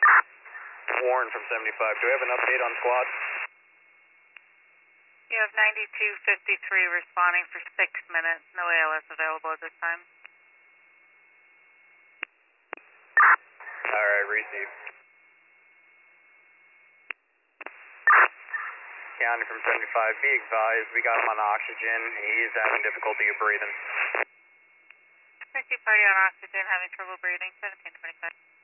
Warren from 75. Do we have an update on squad? You have 9253 responding for 6 minutes. No ALS available at this time. Alright, received. County from 75, be advised, we got him on oxygen. He's having difficulty breathing. Rescue party on oxygen, having trouble breathing, 1725.